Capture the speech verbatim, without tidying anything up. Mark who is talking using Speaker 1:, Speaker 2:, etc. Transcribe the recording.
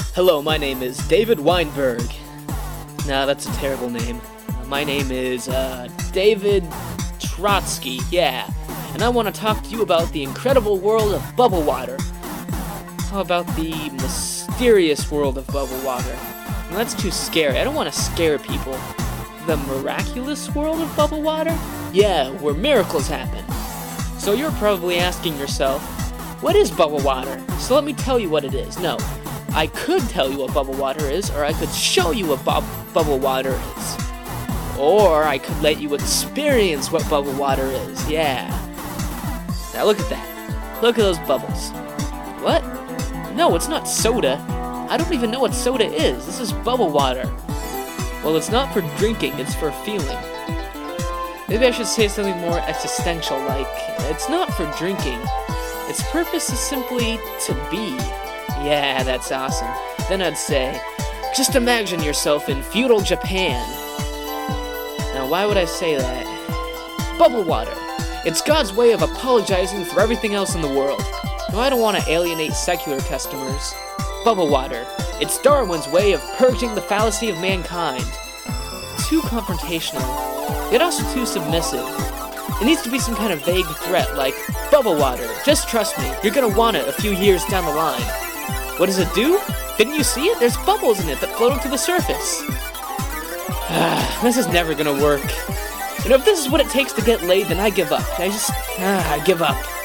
Speaker 1: Hello, my name is David Weinberg. Nah, that's a terrible name. Uh, my name is, uh, David Trotsky, yeah. And I want to talk to you about the incredible world of bubble water. How about the mysterious world of bubble water? Now, that's too scary. I don't want to scare people. The miraculous world of bubble water? Yeah, where miracles happen. So you're probably asking yourself, what is bubble water? So let me tell you what it is. No, I could tell you what bubble water is, or I could show you what bu- bubble water is. Or I could let you experience what bubble water is, yeah. Now look at that. Look at those bubbles. What? No, it's not soda. I don't even know what soda is. This is bubble water. Well, it's not for drinking, it's for feeling. Maybe I should say something more existential, like, it's not for drinking. Its purpose is simply to be. Yeah, that's awesome. Then I'd say, just imagine yourself in feudal Japan. Now, why would I say that? Bubble water. It's God's way of apologizing for everything else in the world. Now, I don't want to alienate secular customers. Bubble water. It's Darwin's way of purging the fallacy of mankind. Too confrontational, yet also too submissive. It needs to be some kind of vague threat, like, bubble water, just trust me, you're gonna want it a few years down the line. What does it do? Didn't you see it? There's bubbles in it that float to the surface. Ah, this is never gonna work. You know, if this is what it takes to get laid, then I give up. I just, ah, I give up.